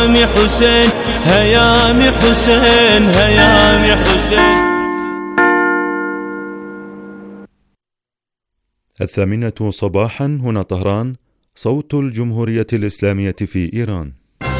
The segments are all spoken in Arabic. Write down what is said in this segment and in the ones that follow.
هيام حسين هيام حسين هيام حسين. 8:00 صباحا هنا طهران، صوت الجمهورية الإسلامية في إيران.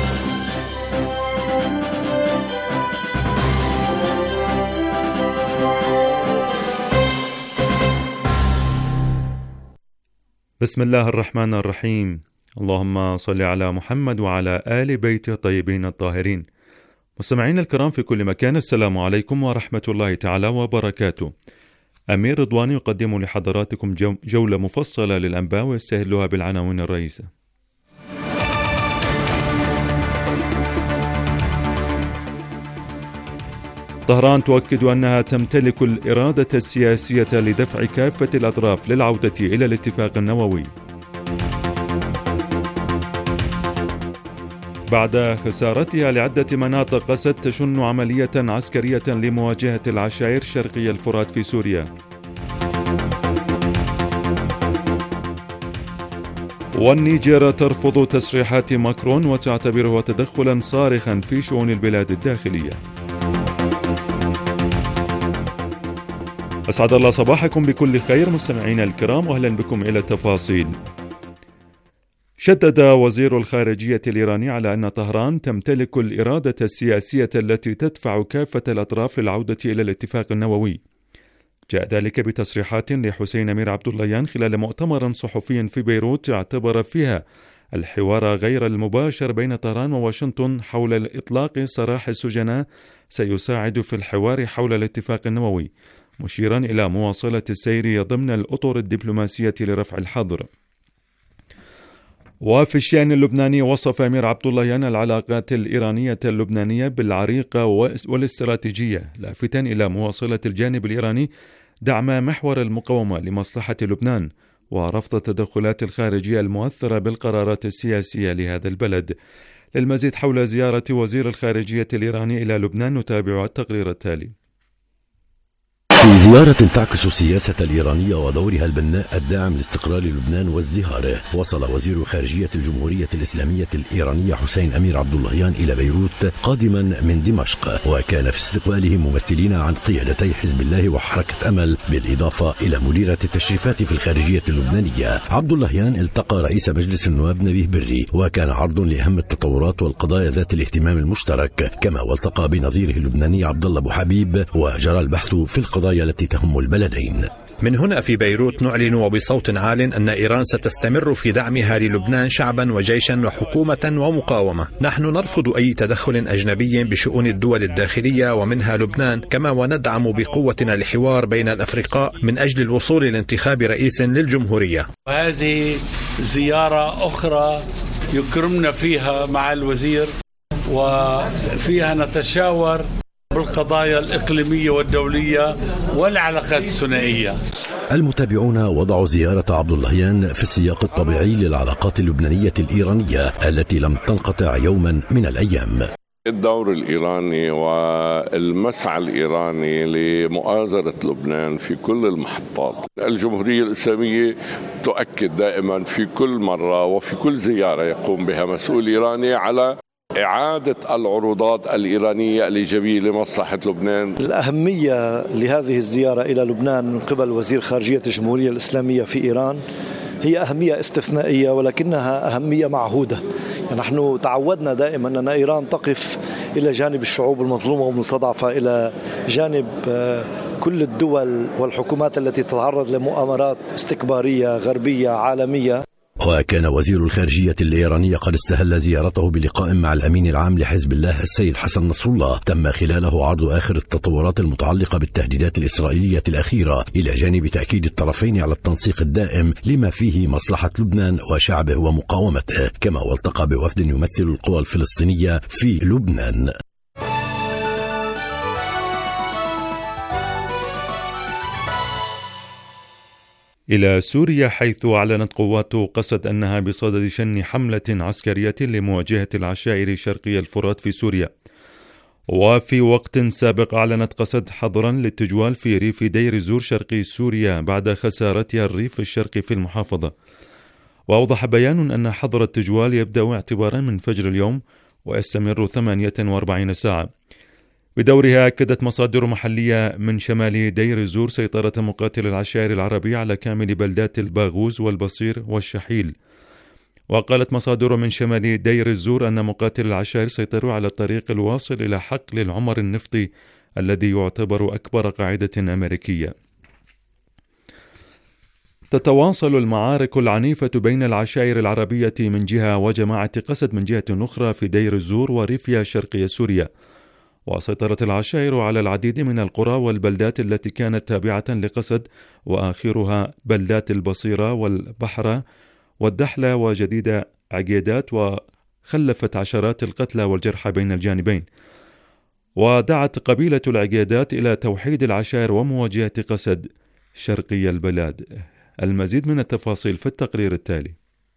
بسم الله الرحمن الرحيم. اللهم صل على محمد وعلى آل بيته الطيبين الطاهرين. مستمعين الكرام في كل مكان، السلام عليكم ورحمة الله تعالى وبركاته. أمير رضواني يقدم لحضراتكم جولة مفصلة للأنباء ويستهلها بالعناوين الرئيسة. طهران تؤكد أنها تمتلك الإرادة السياسية لدفع كافة الأطراف للعودة إلى الاتفاق النووي. بعد خسارتها لعدة مناطق قسد تشن عملية عسكرية لمواجهة العشائر شرقي الفرات في سوريا. والنيجر ترفض تصريحات ماكرون وتعتبره تدخلا صارخا في شؤون البلاد الداخلية. أسعد الله صباحكم بكل خير مستمعين الكرام، وأهلا بكم إلى التفاصيل. شدد وزير الخارجية الإيراني على أن طهران تمتلك الإرادة السياسية التي تدفع كافة الأطراف للعودة إلى الاتفاق النووي. جاء ذلك بتصريحات لحسين أمير عبد اللهيان خلال مؤتمر صحفي في بيروت اعتبر فيها الحوار غير المباشر بين طهران وواشنطن حول إطلاق سراح السجناء سيساعد في الحوار حول الاتفاق النووي، مشيرا إلى مواصلة السير ضمن الأطر الدبلوماسية لرفع الحظر. وفي الشأن اللبناني وصف أمير عبد اللهيان العلاقات الإيرانية اللبنانية بالعريقة والاستراتيجية، لافتا إلى مواصلة الجانب الإيراني دعم محور المقاومة لمصلحة لبنان ورفض التدخلات الخارجية المؤثرة بالقرارات السياسية لهذا البلد. للمزيد حول زيارة وزير الخارجية الإيراني إلى لبنان نتابع التقرير التالي. في زيارة تعكس السياسة الإيرانية ودورها البناء الداعم لاستقرار لبنان وازدهاره، وصل وزير خارجية الجمهورية الإسلامية الإيرانية حسين أمير عبد اللهيان إلى بيروت قادما من دمشق، وكان في استقباله ممثلين عن قيادتي حزب الله وحركة أمل، بالإضافة إلى مديرة التشريفات في الخارجية اللبنانية. عبد اللهيان التقى رئيس مجلس النواب نبيه بري، وكان عرض لأهم التطورات والقضايا ذات الاهتمام المشترك، كما والتقى بنظيره اللبناني عبد الله أبو حبيب، وجرى البحث في القضايا التي تهم البلدين. من هنا في بيروت نعلن وبصوت عال أن إيران ستستمر في دعمها للبنان شعبا وجيشا وحكومة ومقاومة. نحن نرفض أي تدخل أجنبي بشؤون الدول الداخلية ومنها لبنان، كما وندعم بقوتنا الحوار بين الأفرقاء من أجل الوصول لانتخاب رئيس للجمهورية. وهذه زيارة أخرى يكرمنا فيها مع الوزير، وفيها نتشاور بالقضايا الإقليمية والدولية والعلاقات الثنائية. المتابعون وضعوا زيارة عبد اللهيان في السياق الطبيعي للعلاقات اللبنانية الإيرانية التي لم تنقطع يوما من الأيام. الدور الإيراني والمسعى الإيراني لمؤازرة لبنان في كل المحطات. الجمهورية الإسلامية تؤكد دائما في كل مرة وفي كل زيارة يقوم بها مسؤول إيراني على إعادة العروضات الإيرانية الإيجابية لمصلحة لبنان. الأهمية لهذه الزيارة إلى لبنان من قبل وزير خارجية الجمهورية الإسلامية في إيران هي أهمية استثنائية، ولكنها أهمية معهودة. يعني نحن تعودنا دائما أن إيران تقف إلى جانب الشعوب المظلومة والمستضعفة، إلى جانب كل الدول والحكومات التي تتعرض لمؤامرات استكبارية غربية عالمية. وكان وزير الخارجية الإيراني قد استهل زيارته بلقاء مع الأمين العام لحزب الله السيد حسن نصر الله، تم خلاله عرض آخر التطورات المتعلقة بالتهديدات الإسرائيلية الأخيرة، إلى جانب تأكيد الطرفين على التنسيق الدائم لما فيه مصلحة لبنان وشعبه ومقاومته، كما والتقى بوفد يمثل القوى الفلسطينية في لبنان. إلى سوريا، حيث أعلنت قوات قسد أنها بصدد شن حملة عسكرية لمواجهة العشائر شرقي الفرات في سوريا. وفي وقت سابق أعلنت قسد حظرا للتجوال في ريف دير الزور شرقي سوريا بعد خسارتها الريف الشرقي في المحافظة. وأوضح بيان أن حظر التجوال يبدأ اعتبارا من فجر اليوم، ويستمر 48 ساعة. بدورها أكدت مصادر محلية من شمال دير الزور سيطرة مقاتل العشائر العربي على كامل بلدات الباغوز والبصير والشحيل. وقالت مصادر من شمال دير الزور أن مقاتل العشائر سيطروا على الطريق الواصل إلى حقل العمر النفطي الذي يعتبر أكبر قاعدة أمريكية. تتواصل المعارك العنيفة بين العشائر العربية من جهة وجماعة قسد من جهة أخرى في دير الزور وريفيا شرقي سوريا. وسيطرت العشائر على العديد من القرى والبلدات التي كانت تابعة لقسد، وآخرها بلدات البصيرة والبحرة والدحلة وجديد عقيدات، وخلفت عشرات القتلى والجرحى بين الجانبين. ودعت قبيلة العقيدات إلى توحيد العشائر ومواجهة قسد شرقي البلاد. المزيد من التفاصيل في التقرير التالي.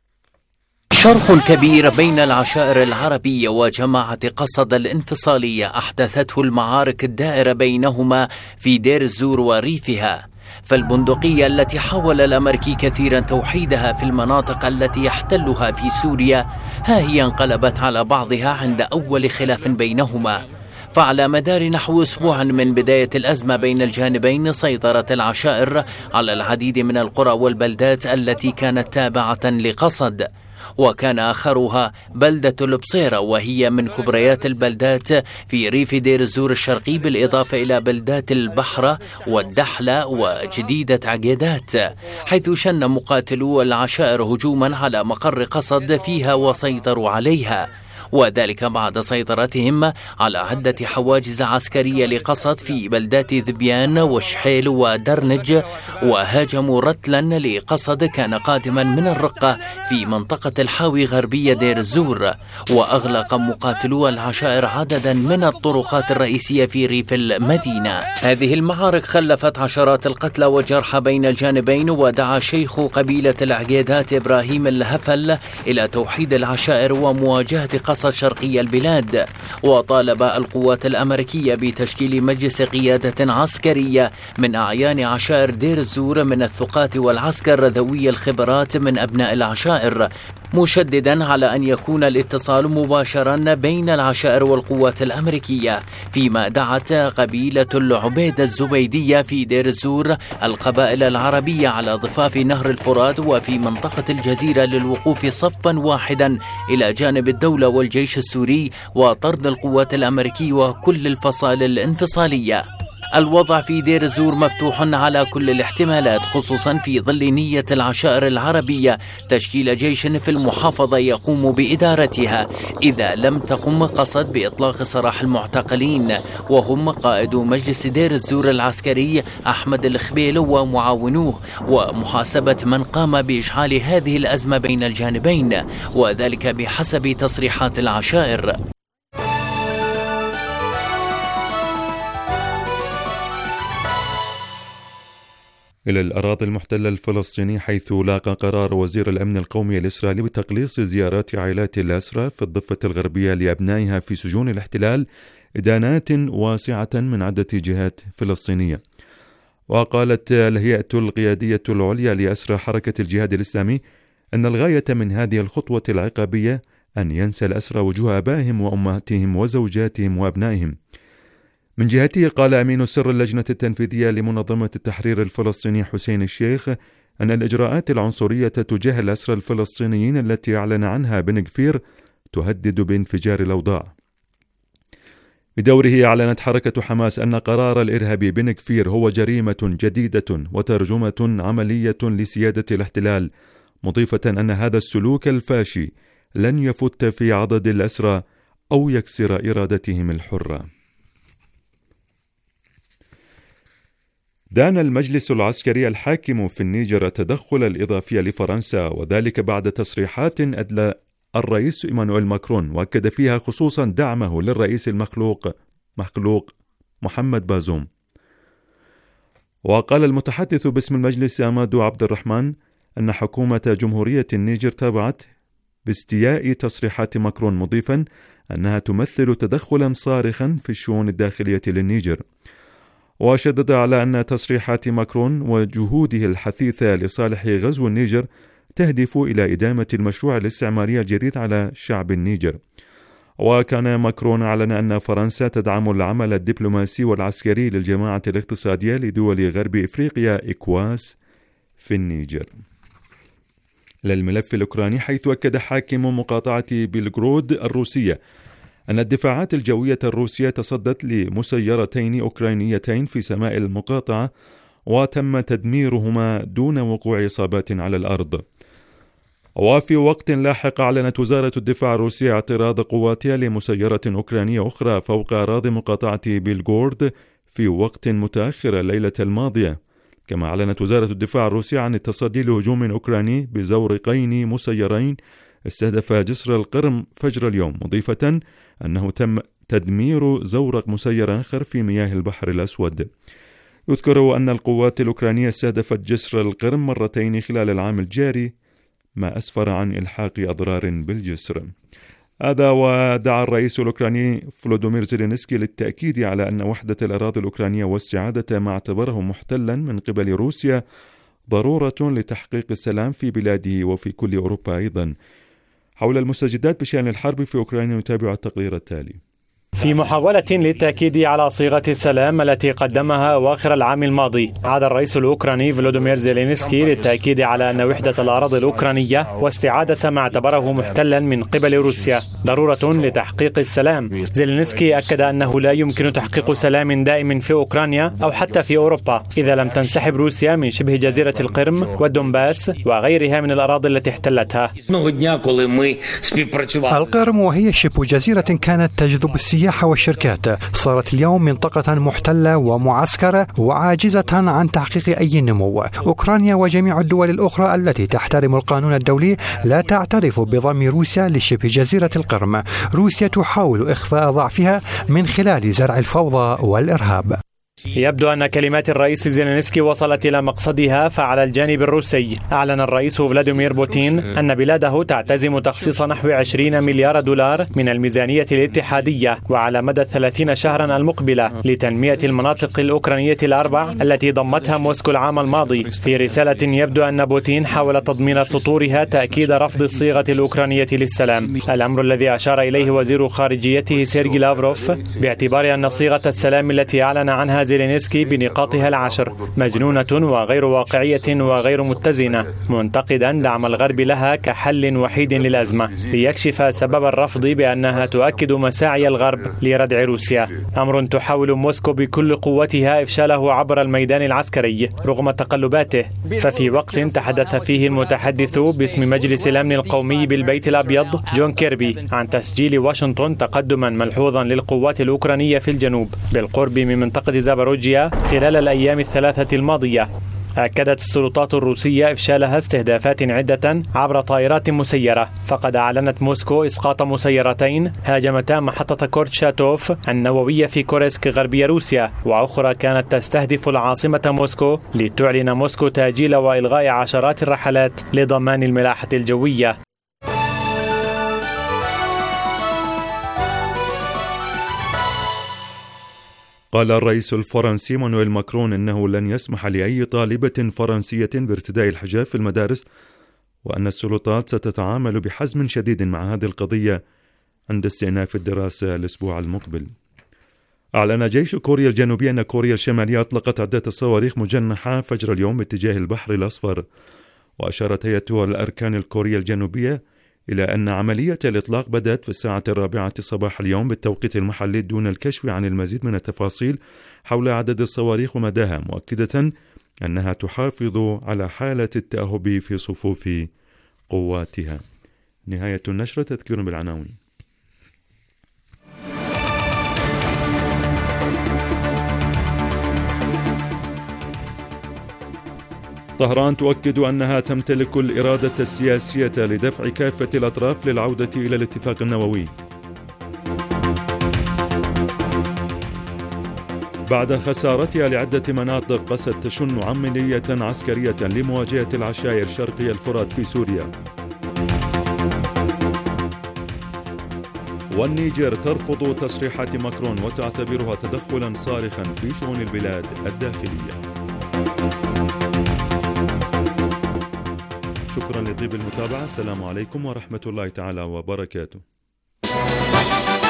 شرخ كبير بين العشائر العربية وجماعة قسد الانفصالية أحدثته المعارك الدائرة بينهما في دير الزور وريفها. فالبندقية التي حاول الأمريكي كثيرا توحيدها في المناطق التي يحتلها في سوريا ها هي انقلبت على بعضها عند أول خلاف بينهما. فعلى مدار نحو أسبوع من بداية الأزمة بين الجانبين سيطرت العشائر على العديد من القرى والبلدات التي كانت تابعة لقسد، وكان آخرها بلدة البصيرة وهي من كبريات البلدات في ريف دير الزور الشرقي، بالإضافة إلى بلدات البحرة والدحلة وجديدة عقيدات، حيث شن مقاتلو العشائر هجوما على مقر قسد فيها وسيطروا عليها، وذلك بعد سيطرتهم على عدة حواجز عسكرية لقسد في بلدات ذبيان وشحيل ودرنج. وهاجموا رتلا لقسد كان قادما من الرقة في منطقة الحاوي غربية دير الزور. وأغلق مقاتلو العشائر عددا من الطرقات الرئيسية في ريف المدينة. هذه المعارك خلفت عشرات القتلى والجرحى بين الجانبين، ودعا شيخ قبيلة العقيدات إبراهيم الهفل إلى توحيد العشائر ومواجهة قسد شرقي البلاد. وطالب القوات الأمريكية بتشكيل مجلس قيادة عسكرية من أعيان عشائر دير الزور من الثقات والعسكر ذوي الخبرات من أبناء العشائر، مشددا على أن يكون الاتصال مباشرا بين العشائر والقوات الأمريكية. فيما دعت قبيلة العبيدة الزبيدية في دير الزور القبائل العربية على ضفاف نهر الفرات وفي منطقة الجزيرة للوقوف صفا واحدا إلى جانب الدولة والجيش السوري وطرد القوات الأمريكية وكل الفصائل الانفصالية. الوضع في دير الزور مفتوح على كل الاحتمالات، خصوصا في ظل نية العشائر العربية تشكيل جيش في المحافظة يقوم بإدارتها إذا لم تقم قسد بإطلاق سراح المعتقلين، وهم قائد مجلس دير الزور العسكري أحمد الخبيل ومعاونوه، ومحاسبة من قام بإشعال هذه الأزمة بين الجانبين، وذلك بحسب تصريحات العشائر. إلى الأراضي المحتلة الفلسطيني، حيث لاقى قرار وزير الأمن القومي الإسرائيلي بتقليص زيارات عائلات الأسرى في الضفة الغربية لأبنائها في سجون الاحتلال إدانات واسعة من عدة جهات فلسطينية. وقالت الهيئة القيادية العليا لأسرى حركة الجهاد الإسلامي أن الغاية من هذه الخطوة العقابية أن ينسى الأسرى وجوه آبائهم وأمهاتهم وزوجاتهم وأبنائهم. من جهته قال أمين سر اللجنة التنفيذية لمنظمة التحرير الفلسطيني حسين الشيخ أن الإجراءات العنصرية تجاه الأسرى الفلسطينيين التي أعلن عنها بن غفير تهدد بانفجار الأوضاع. بدوره أعلنت حركة حماس أن قرار الإرهابي بن غفير هو جريمة جديدة وترجمة عملية لسيادة الاحتلال، مضيفة أن هذا السلوك الفاشي لن يفت في عدد الأسرى أو يكسر إرادتهم الحرة. دان المجلس العسكري الحاكم في النيجر التدخل الإضافي لفرنسا، وذلك بعد تصريحات أدلى الرئيس إيمانويل ماكرون وأكد فيها خصوصا دعمه للرئيس المخلوق محمد بازوم. وقال المتحدث باسم المجلس أمادو عبد الرحمن أن حكومة جمهورية النيجر تابعت باستياء تصريحات ماكرون، مضيفا أنها تمثل تدخلا صارخا في الشؤون الداخلية للنيجر. وشدد على أن تصريحات ماكرون وجهوده الحثيثة لصالح غزو النيجر تهدف إلى إدامة المشروع الاستعماري الجديد على شعب النيجر. وكان ماكرون أعلن أن فرنسا تدعم العمل الدبلوماسي والعسكري للجماعة الاقتصادية لدول غرب إفريقيا إكواس في النيجر. للملف الأوكراني، حيث أكد حاكم مقاطعة بلغرود الروسية أن الدفاعات الجوية الروسية تصدت لمسيرتين أوكرانيتين في سماء المقاطعة وتم تدميرهما دون وقوع إصابات على الأرض. وفي وقت لاحق أعلنت وزارة الدفاع الروسية اعتراض قواتها لمسيرة أوكرانية أخرى فوق أراضي مقاطعة بلغورد في وقت متأخر الليلة الماضية. كما أعلنت وزارة الدفاع الروسية عن التصدي لهجوم أوكراني بزورقين مسيرين استهدف جسر القرم فجر اليوم، مضيفة أنه تم تدمير زورق مسير آخر في مياه البحر الأسود. يذكر أن القوات الأوكرانية استهدفت جسر القرم مرتين خلال العام الجاري، ما أسفر عن إلحاق أضرار بالجسر. هذا ودعا الرئيس الأوكراني فلودومير زيلينسكي للتأكيد على أن وحدة الأراضي الأوكرانية واستعادة ما اعتبره محتلا من قبل روسيا ضرورة لتحقيق السلام في بلاده وفي كل أوروبا أيضا. حول المستجدات بشأن الحرب في أوكرانيا نتابع التقرير التالي. في محاولة للتأكيد على صيغة السلام التي قدمها أواخر العام الماضي، عاد الرئيس الأوكراني فلودومير زيلينسكي للتأكيد على أن وحدة الأراضي الأوكرانية واستعادة ما اعتبره محتلا من قبل روسيا ضرورة لتحقيق السلام. زيلينسكي أكد أنه لا يمكن تحقيق سلام دائم في أوكرانيا أو حتى في أوروبا إذا لم تنسحب روسيا من شبه جزيرة القرم والدنباس وغيرها من الأراضي التي احتلتها. القرم وهي شبه جزيرة كانت تجذب السياحة والشركات صارت اليوم منطقة محتلة ومعسكرة وعاجزة عن تحقيق أي نمو. أوكرانيا وجميع الدول الأخرى التي تحترم القانون الدولي لا تعترف بضم روسيا لشبه جزيرة القرم. روسيا تحاول إخفاء ضعفها من خلال زرع الفوضى والإرهاب. يبدو أن كلمات الرئيس زيلينسكي وصلت إلى مقصدها، فعلى الجانب الروسي أعلن الرئيس فلاديمير بوتين أن بلاده تعتزم تخصيص نحو 20 مليار دولار من الميزانية الاتحادية وعلى مدى 30 شهرا المقبلة لتنمية المناطق الأوكرانية الأربع التي ضمتها موسكو العام الماضي. في رسالة يبدو أن بوتين حاول تضمين سطورها تأكيد رفض الصيغة الأوكرانية للسلام، الأمر الذي أشار إليه وزير خارجيته سيرجي لافروف باعتبار أن صيغة السلام التي أعلن عنها زيلينسكي بنقاطها العشر مجنونة وغير واقعية وغير متزنة، منتقدا دعم الغرب لها كحل وحيد للأزمة، ليكشف سبب الرفض بأنها تؤكد مساعي الغرب لردع روسيا، أمر تحاول موسكو بكل قوتها إفشاله عبر الميدان العسكري رغم تقلباته. ففي وقت تحدث فيه المتحدث باسم مجلس الأمن القومي بالبيت الأبيض جون كيربي عن تسجيل واشنطن تقدما ملحوظا للقوات الأوكرانية في الجنوب بالقرب من منطقة زاباروجيا خلال الأيام الثلاثة الماضية، أكدت السلطات الروسية إفشالها استهدافات عدة عبر طائرات مسيرة. فقد أعلنت موسكو إسقاط مسيرتين هاجمتا محطة كورتشاتوف النووية في كورسك غربية روسيا، وأخرى كانت تستهدف العاصمة موسكو، لتعلن موسكو تأجيل وإلغاء عشرات الرحلات لضمان الملاحة الجوية. قال الرئيس الفرنسي مانويل ماكرون إنه لن يسمح لأي طالبة فرنسية بارتداء الحجاب في المدارس، وأن السلطات ستتعامل بحزم شديد مع هذه القضية عند استئناف الدراسة الأسبوع المقبل. أعلن جيش كوريا الجنوبية أن كوريا الشمالية أطلقت عدة صواريخ مجنحة فجر اليوم باتجاه البحر الأصفر. وأشارت هيئة الأركان الكورية الجنوبية إلى أن عملية الإطلاق بدأت في 4:00 صباح اليوم بالتوقيت المحلي دون الكشف عن المزيد من التفاصيل حول عدد الصواريخ ومداها، مؤكدة أنها تحافظ على حالة التأهب في صفوف قواتها. نهاية النشرة. تذكير بالعناوين. طهران تؤكد أنها تمتلك الإرادة السياسية لدفع كافة الأطراف للعودة إلى الاتفاق النووي. بعد خسارتها لعدة مناطق قست تشن عملية عسكرية لمواجهة العشائر شرقي الفرات في سوريا. والنيجر ترفض تصريحات ماكرون وتعتبرها تدخلا صارخا في شؤون البلاد الداخلية. شكرا لطيب المتابعة. السلام عليكم ورحمة الله تعالى وبركاته.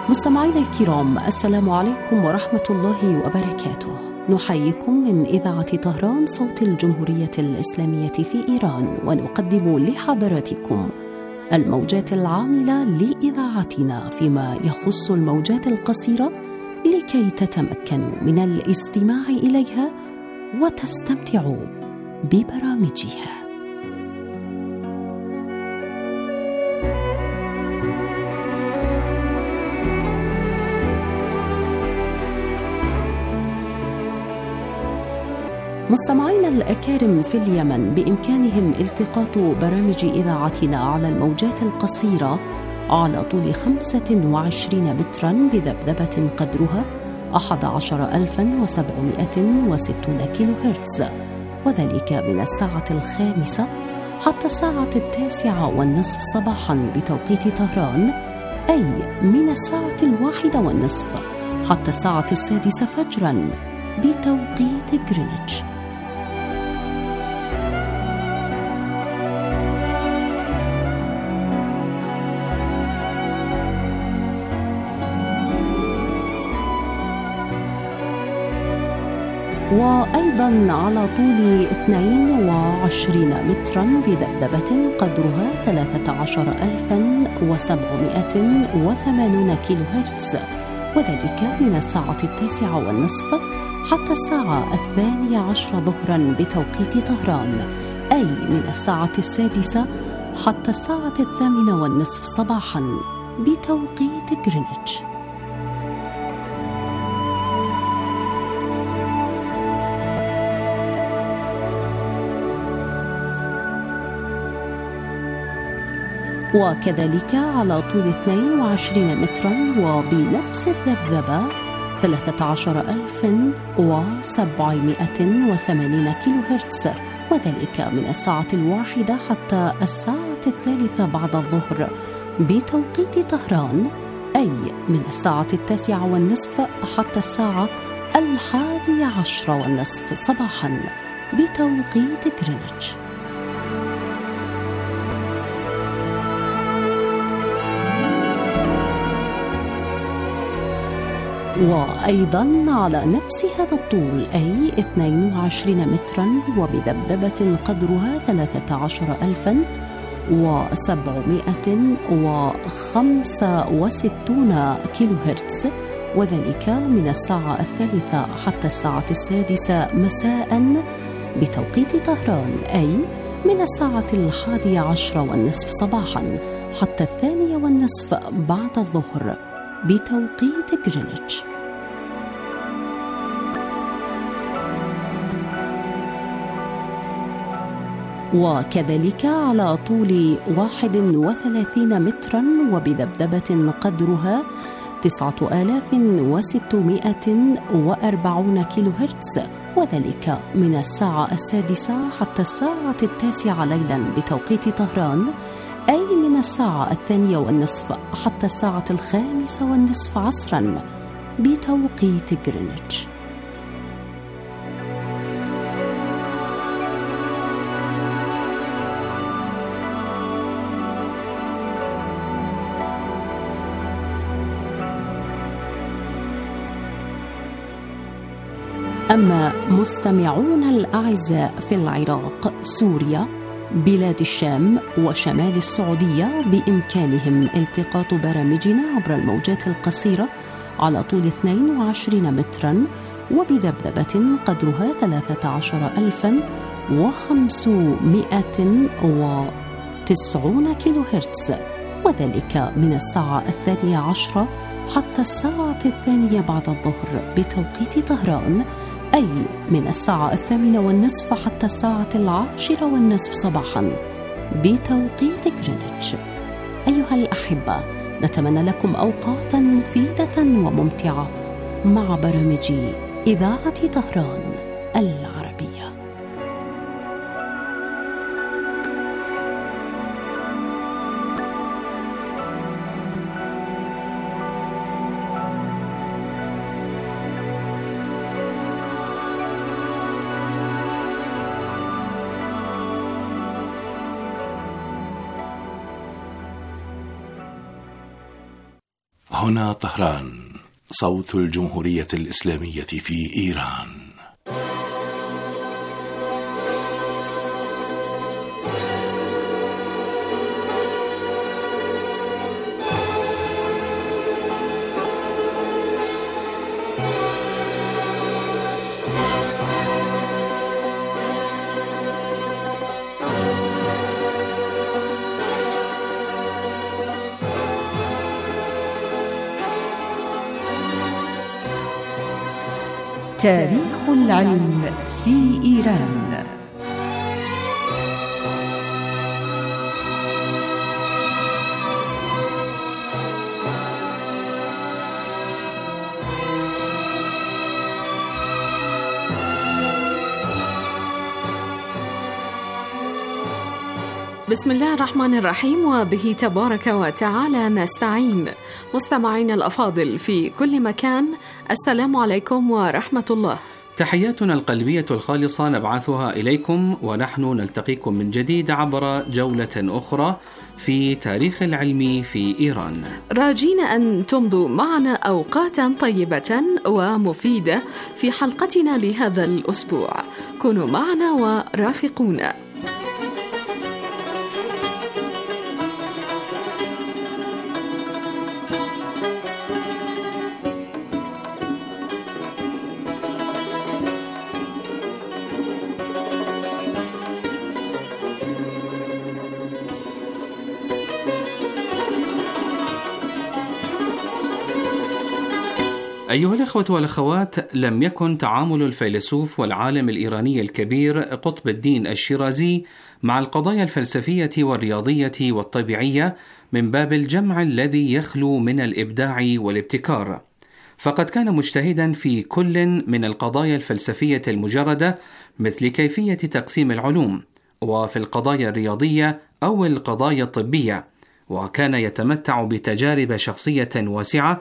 مستمعينا الكرام، السلام عليكم ورحمة الله وبركاته. نحييكم من إذاعة طهران صوت الجمهورية الإسلامية في إيران، ونقدم لحضراتكم الموجات العاملة لإذاعتنا فيما يخص الموجات القصيرة لكي تتمكنوا من الاستماع إليها وتستمتعوا ببرامجها. مستمعينا الأكارم في اليمن، بإمكانهم التقاط برامج إذاعتنا على الموجات القصيرة على طول 25 مترا بذبذبة قدرها 11760 كيلو هرتز، وذلك من الساعة 5 حتى الساعة 9:30 صباحا بتوقيت طهران، أي من الساعة 1:30 حتى الساعة 6 فجرا بتوقيت غرينتش. وأيضا على طول 22 مترا بذبذبة قدرها 13780 كيلو هرتز، وذلك من الساعة 9:30 حتى الساعة 12 ظهرا بتوقيت طهران، أي من الساعة 6 حتى الساعة 8:30 صباحا بتوقيت غرينتش. وكذلك على طول 22 مترا وبنفس الذبذبة 13780 كيلو هرتز، وذلك من الساعة 1 حتى الساعة 3 بعد الظهر بتوقيت طهران، أي من الساعة 9:30 حتى الساعة 11:30 صباحا بتوقيت غرينتش. وأيضا على نفس هذا الطول، أي 22 مترا وبذبذبة قدرها 13765 كيلو هرتز، وذلك من الساعة 3 حتى الساعة 6 مساء بتوقيت طهران، أي من الساعة 11:30 صباحا حتى 2:30 بعد الظهر بتوقيت غرينتش. وكذلك على طول 31 مترا وبذبذبة قدرها 9640 كيلو هرتز، وذلك من الساعة 6 حتى الساعة 9 ليلا بتوقيت طهران، أي من الساعة 2:30 حتى الساعة 5:30 عصرا بتوقيت غرينتش. أما مستمعون الأعزاء في العراق، سوريا، بلاد الشام وشمال السعودية، بإمكانهم التقاط برامجنا عبر الموجات القصيرة على طول 22 مترا وبذبذبة قدرها 13590 كيلو هرتز، وذلك من الساعة 12 حتى الساعة 2 بعد الظهر بتوقيت طهران، أي من الساعة 8:30 حتى الساعة 10:30 صباحا بتوقيت غرينتش. أيها الأحبة، نتمنى لكم أوقاتا مفيدة وممتعة مع برامج إذاعة طهران العربية. هنا طهران، صوت الجمهورية الإسلامية في إيران. تاريخ العلم في إيران. بسم الله الرحمن الرحيم، وبه تبارك وتعالى نستعين. مستمعين الأفاضل في كل مكان، السلام عليكم ورحمة الله. تحياتنا القلبية الخالصة نبعثها إليكم، ونحن نلتقيكم من جديد عبر جولة أخرى في تاريخ العلم في إيران، راجين أن تمضوا معنا أوقاتا طيبة ومفيدة في حلقتنا لهذا الأسبوع. كونوا معنا ورافقونا. أيها الأخوة والأخوات، لم يكن تعامل الفيلسوف والعالم الإيراني الكبير قطب الدين الشيرازي مع القضايا الفلسفية والرياضية والطبيعية من باب الجمع الذي يخلو من الإبداع والابتكار، فقد كان مجتهدا في كل من القضايا الفلسفية المجردة مثل كيفية تقسيم العلوم، وفي القضايا الرياضية أو القضايا الطبية، وكان يتمتع بتجارب شخصية واسعة،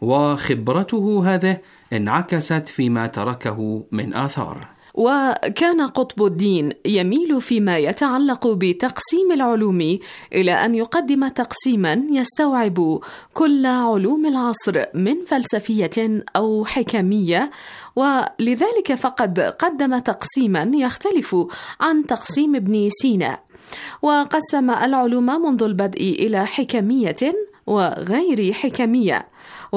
وخبرته هذه انعكست فيما تركه من آثار. وكان قطب الدين يميل فيما يتعلق بتقسيم العلوم إلى أن يقدم تقسيما يستوعب كل علوم العصر من فلسفية أو حكمية، ولذلك فقد قدم تقسيما يختلف عن تقسيم ابن سينا، وقسم العلوم منذ البدء إلى حكمية وغير حكمية،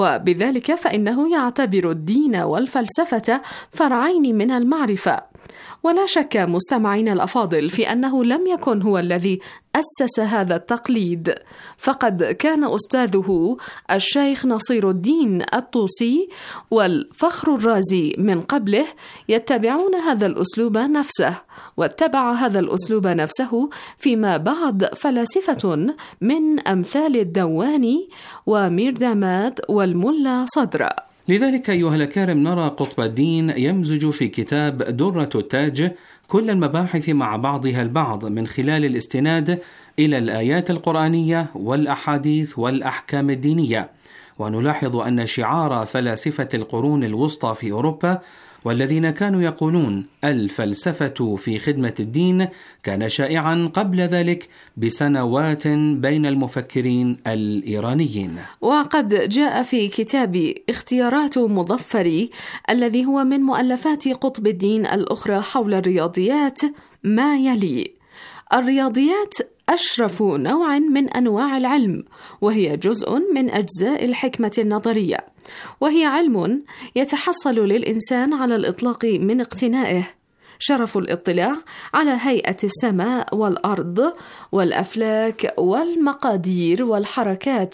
وبذلك فإنه يعتبر الدين والفلسفة فرعين من المعرفة. ولا شك مستمعين الأفاضل في أنه لم يكن هو الذي أسس هذا التقليد، فقد كان أستاذه الشيخ نصير الدين الطوسي والفخر الرازي من قبله يتبعون هذا الأسلوب نفسه، واتبع هذا الأسلوب نفسه فيما بعد فلاسفة من أمثال الدواني وميرداماد والملا صدر. لذلك أيها الأكارم نرى قطب الدين يمزج في كتاب درة التاج كل المباحث مع بعضها البعض من خلال الاستناد إلى الآيات القرآنية والأحاديث والأحكام الدينية. ونلاحظ أن شعار فلاسفة القرون الوسطى في أوروبا والذين كانوا يقولون الفلسفة في خدمة الدين كان شائعا قبل ذلك بسنوات بين المفكرين الإيرانيين. وقد جاء في كتاب اختيارات مظفري الذي هو من مؤلفات قطب الدين الأخرى حول الرياضيات ما يلي: الرياضيات أشرف نوع من أنواع العلم، وهي جزء من أجزاء الحكمة النظرية، وهي علم يتحصل للإنسان على الإطلاق من اقتنائه، شرف الاطلاع على هيئة السماء والأرض والأفلاك والمقادير والحركات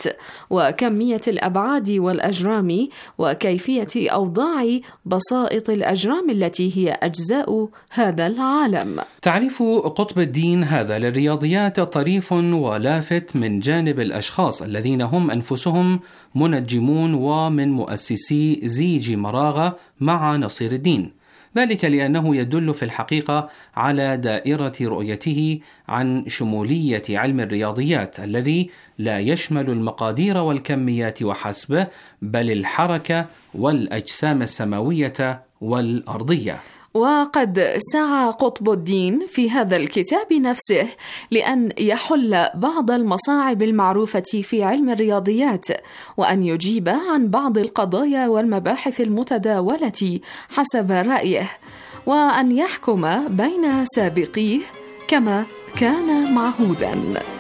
وكمية الأبعاد والأجرام وكيفية أوضاع بسائط الأجرام التي هي أجزاء هذا العالم. تعريف قطب الدين هذا للرياضيات طريف ولافت من جانب الأشخاص الذين هم أنفسهم منجمون ومن مؤسسي زيج مراغة مع نصير الدين، ذلك لأنه يدل في الحقيقة على دائرة رؤيته عن شمولية علم الرياضيات الذي لا يشمل المقادير والكميات وحسب، بل الحركة والأجسام السماوية والأرضية. وقد سعى قطب الدين في هذا الكتاب نفسه لأن يحل بعض المصاعب المعروفة في علم الرياضيات، وأن يجيب عن بعض القضايا والمباحث المتداولة حسب رأيه، وأن يحكم بين سابقيه كما كان معهودا.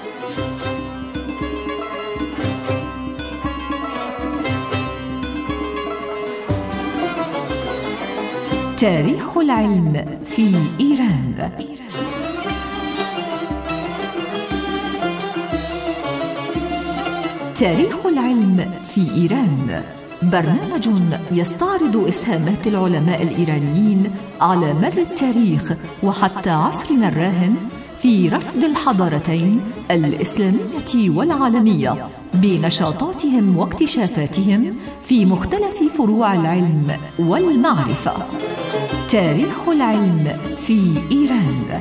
تاريخ العلم في إيران. تاريخ العلم في إيران برنامج يستعرض إسهامات العلماء الإيرانيين على مر التاريخ وحتى عصرنا الراهن في رفض الحضارتين الإسلامية والعالمية بنشاطاتهم واكتشافاتهم في مختلف فروع العلم والمعرفة. تاريخ العلم في إيران.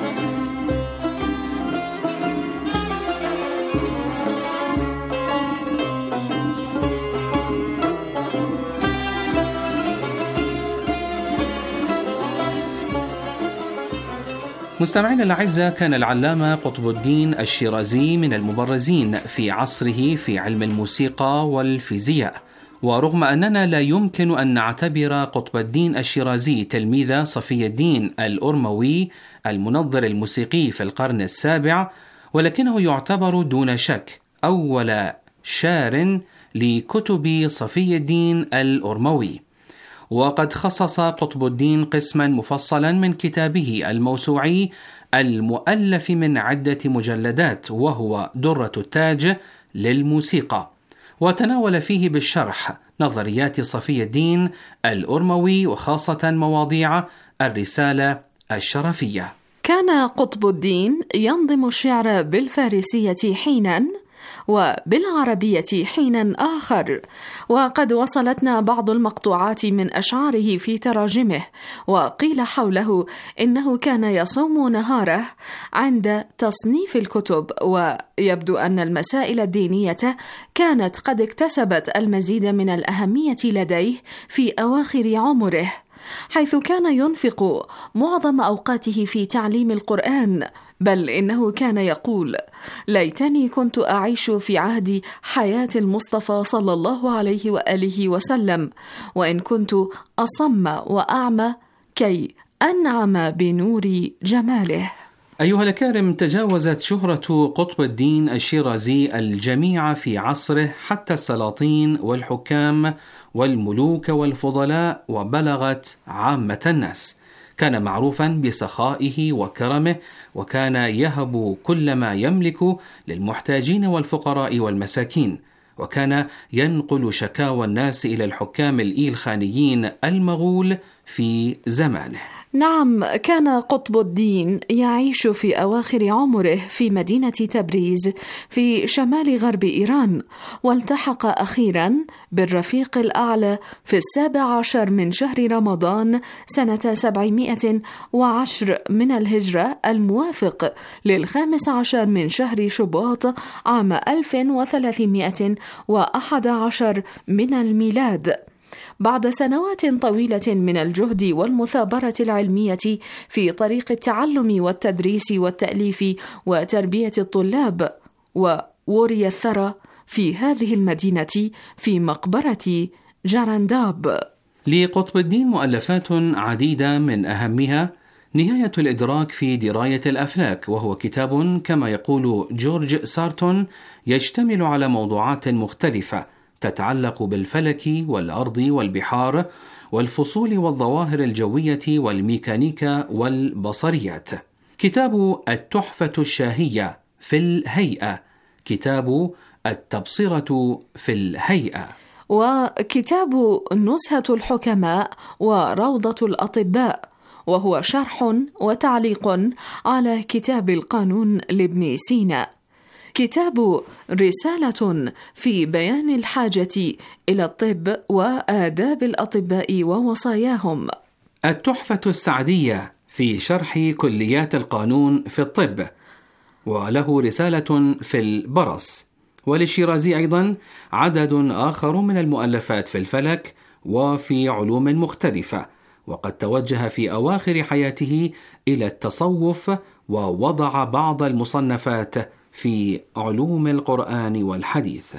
مستمعينا الأعزاء، كان العلامة قطب الدين الشيرازي من المبرزين في عصره في علم الموسيقى والفيزياء، ورغم أننا لا يمكن أن نعتبر قطب الدين الشيرازي تلميذ صفي الدين الأرموي المنظر الموسيقي في القرن السابع، ولكنه يعتبر دون شك أول شار لكتب صفي الدين الأرموي. وقد خصص قطب الدين قسما مفصلا من كتابه الموسوعي المؤلف من عدة مجلدات، وهو درة التاج للموسيقى، وتناول فيه بالشرح نظريات صفي الدين الأرموي، وخاصة مواضيع الرسالة الشرفية. كان قطب الدين ينظم الشعر بالفارسية حينا وبالعربية حينا آخر، وقد وصلتنا بعض المقطوعات من أشعاره في تراجمه، وقيل حوله إنه كان يصوم نهاره عند تصنيف الكتب، ويبدو أن المسائل الدينية كانت قد اكتسبت المزيد من الأهمية لديه في أواخر عمره، حيث كان ينفق معظم أوقاته في تعليم القرآن، بل إنه كان يقول: ليتني كنت أعيش في عهد حياة المصطفى صلى الله عليه وآله وسلم، وإن كنت أصم وأعمى كي أنعم بنور جماله. أيها الأكارم، تجاوزت شهرة قطب الدين الشيرازي الجميع في عصره حتى السلاطين والحكام والملوك والفضلاء، وبلغت عامة الناس. كان معروفا بسخائه وكرمه، وكان يهب كل ما يملك للمحتاجين والفقراء والمساكين، وكان ينقل شكاوى الناس إلى الحكام الإيلخانيين المغول في زمانه. نعم، كان قطب الدين يعيش في أواخر عمره في مدينة تبريز في شمال غرب إيران، والتحق أخيرا بالرفيق الأعلى في 17 من شهر رمضان سنة 710 من الهجرة، الموافق 15 من شهر شباط عام 1311 من الميلاد. بعد سنوات طويلة من الجهد والمثابرة العلمية في طريق التعلم والتدريس والتأليف وتربية الطلاب، ووري الثرى في هذه المدينة في مقبرة جرانداب. لقطب الدين مؤلفات عديدة، من أهمها نهاية الإدراك في دراية الأفلاك، وهو كتاب كما يقول جورج سارتون يشتمل على موضوعات مختلفة تتعلق بالفلك والأرض والبحار والفصول والظواهر الجوية والميكانيكا والبصريات. كتاب التحفة الشاهية في الهيئة، كتاب التبصرة في الهيئة، وكتاب نزهة الحكماء وروضة الأطباء، وهو شرح وتعليق على كتاب القانون لابن سينا. كتاب رسالة في بيان الحاجة إلى الطب وآداب الأطباء ووصاياهم. التحفة السعدية في شرح كليات القانون في الطب، وله رسالة في البرص. وللشيرازي أيضا عدد آخر من المؤلفات في الفلك وفي علوم مختلفة، وقد توجه في أواخر حياته إلى التصوف، ووضع بعض المصنفات في علوم القرآن والحديث.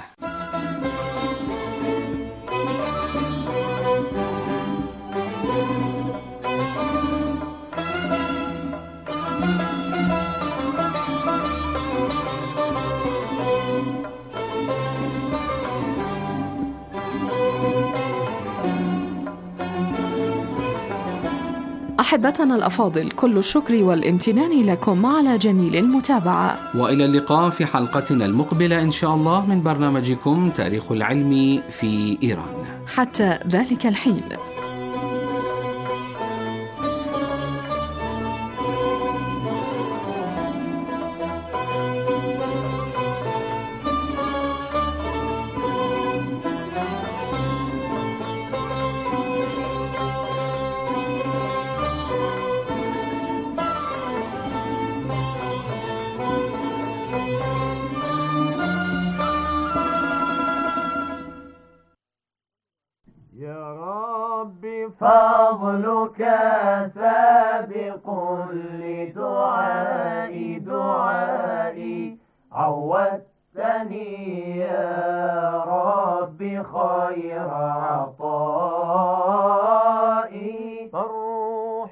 أحبتنا الأفاضل، كل الشكر والامتنان لكم على جميل المتابعة، وإلى اللقاء في حلقتنا المقبلة إن شاء الله من برنامجكم تاريخ العلم في إيران. حتى ذلك الحين. فضلك سابق لدعائي دعائي، عودتني يا ربي خير عطائي، فالروح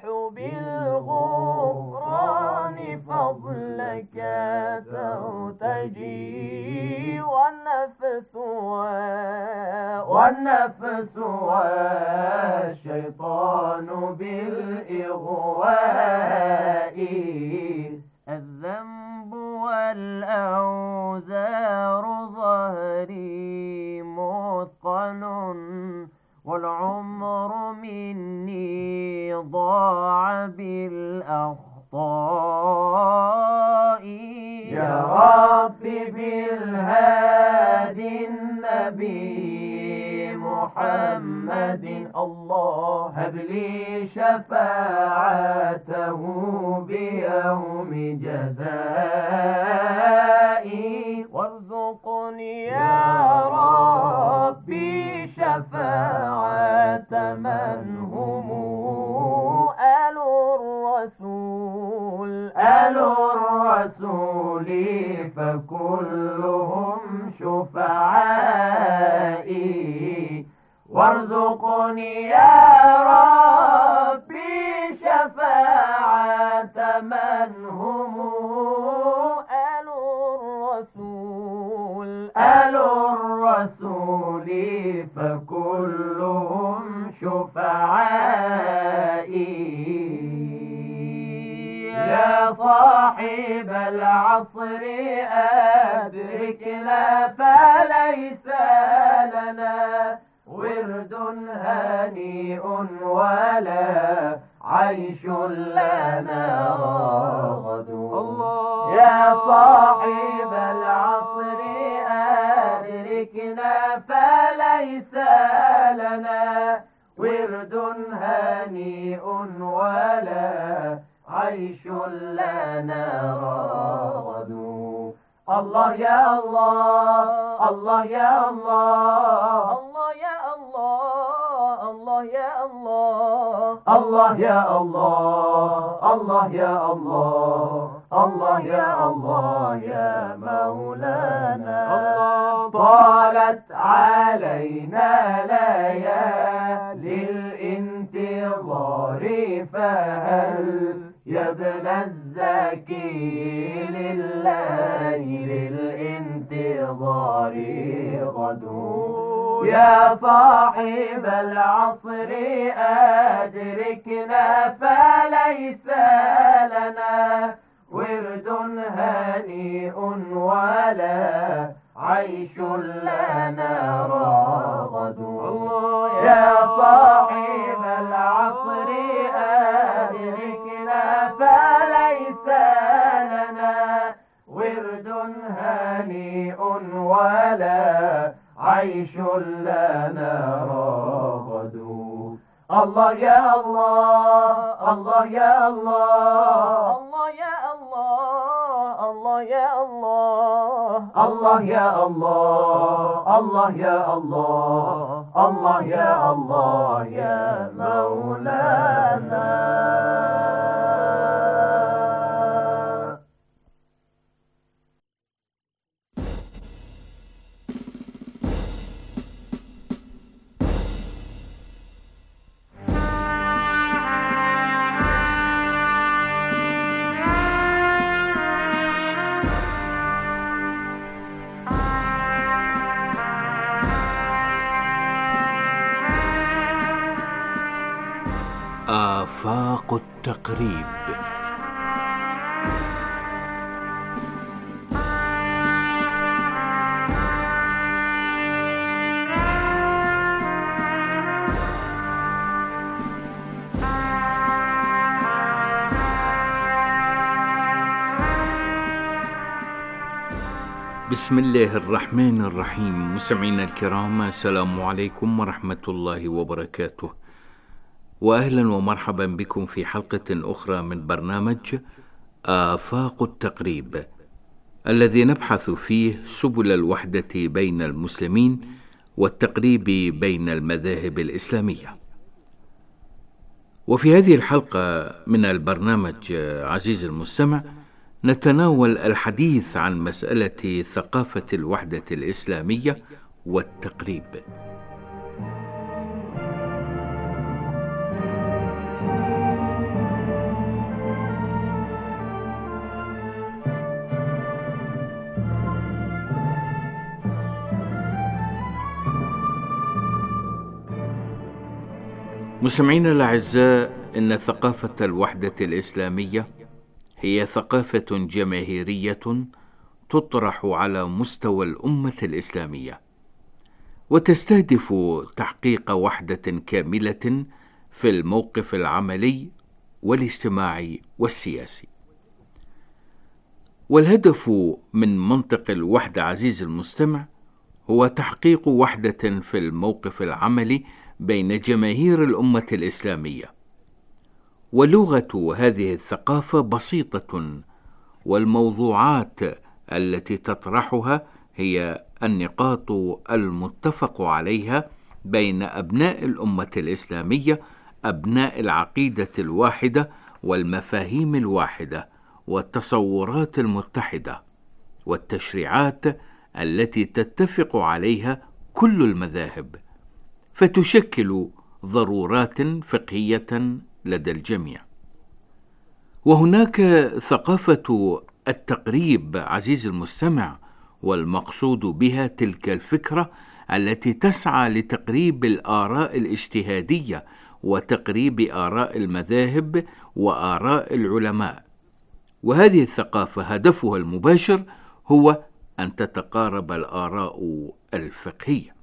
بالغفران فضلك ترتجي، والنفس والشيطان بالإغواء، الذنب والأوزار ظهري مثقل، والعمر مني ضاع بالأخطاء، يا ربي بالهادي النبي محمد، الله هب لي شفاعته بيوم جزائي، وارزقني يا ربي شفاعة من هم آل الرسول فكلهم شفعائي، وارزقني يا ربي شفاعة من هم آل الرسول فكلهم شفعائي، يا صاحب العصر أدركنا فليس لنا ورد هنيء ولا عيش لنا غد، يا صاحب العصر أدركنا فليس لنا ورد هنيء ولا عيش لنا رغد، الله يا الله، الله يا الله، الله يا الله، الله يا الله، الله يا الله، الله يا الله، الله يا الله يا مولانا، طالت علينا ليالي الانتظار، فهل يا ابن الزكي لليل الانتظار غدو، يا صاحب العصر أدركنا فليس لنا ورد هنيء ولا عيش لنا رغد، يا صاحب العصر أدركنا فليس لنا ورد هنيء ولا عيش لنا رغد، الله يا الله، الله يا الله، الله يا الله، الله يا الله الله يا الله الله يا الله الله يا الله يا مولانا. آفاق التقريب. بسم الله الرحمن الرحيم. مستمعينا الكرام، السلام عليكم ورحمة الله وبركاته، وأهلا ومرحبا بكم في حلقة أخرى من برنامج آفاق التقريب، الذي نبحث فيه سبل الوحدة بين المسلمين والتقريب بين المذاهب الإسلامية. وفي هذه الحلقة من البرنامج عزيز المستمع نتناول الحديث عن مسألة ثقافة الوحدة الإسلامية والتقريب. مستمعينا الأعزاء، إن ثقافة الوحدة الإسلامية هي ثقافة جماهيرية تطرح على مستوى الأمة الإسلامية، وتستهدف تحقيق وحدة كاملة في الموقف العملي والاجتماعي والسياسي. والهدف من منطق الوحدة عزيز المستمع هو تحقيق وحدة في الموقف العملي بين جماهير الأمة الإسلامية. ولغة هذه الثقافة بسيطة، والموضوعات التي تطرحها هي النقاط المتفق عليها بين أبناء الأمة الإسلامية، أبناء العقيدة الواحدة والمفاهيم الواحدة والتصورات المتحدة والتشريعات التي تتفق عليها كل المذاهب، فتشكل ضرورات فقهية لدى الجميع. وهناك ثقافة التقريب عزيز المستمع، والمقصود بها تلك الفكرة التي تسعى لتقريب الآراء الاجتهادية وتقريب آراء المذاهب وآراء العلماء. وهذه الثقافة هدفها المباشر هو أن تتقارب الآراء الفقهية.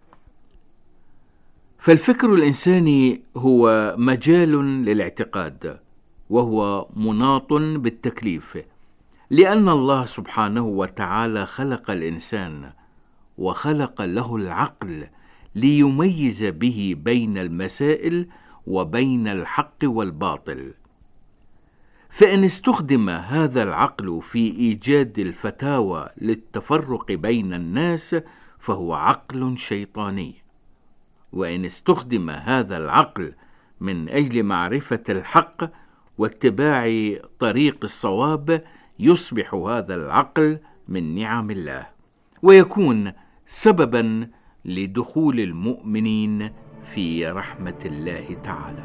فالفكر الإنساني هو مجال للاعتقاد، وهو مناط بالتكليف، لأن الله سبحانه وتعالى خلق الإنسان وخلق له العقل ليميز به بين المسائل وبين الحق والباطل. فإن استخدم هذا العقل في إيجاد الفتاوى للتفرق بين الناس فهو عقل شيطاني، وإن استخدم هذا العقل من أجل معرفة الحق واتباع طريق الصواب يصبح هذا العقل من نعم الله، ويكون سببا لدخول المؤمنين في رحمة الله تعالى.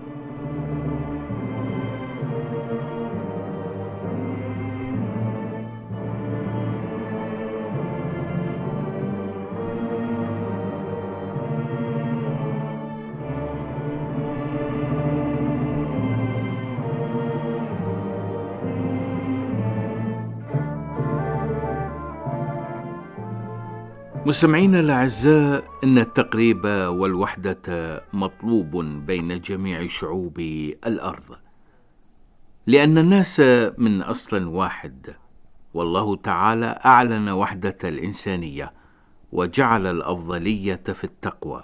مستمعينا الأعزاء، إن التقريب والوحدة مطلوب بين جميع شعوب الأرض، لأن الناس من أصل واحد، والله تعالى أعلن وحدة الإنسانية وجعل الأفضلية في التقوى.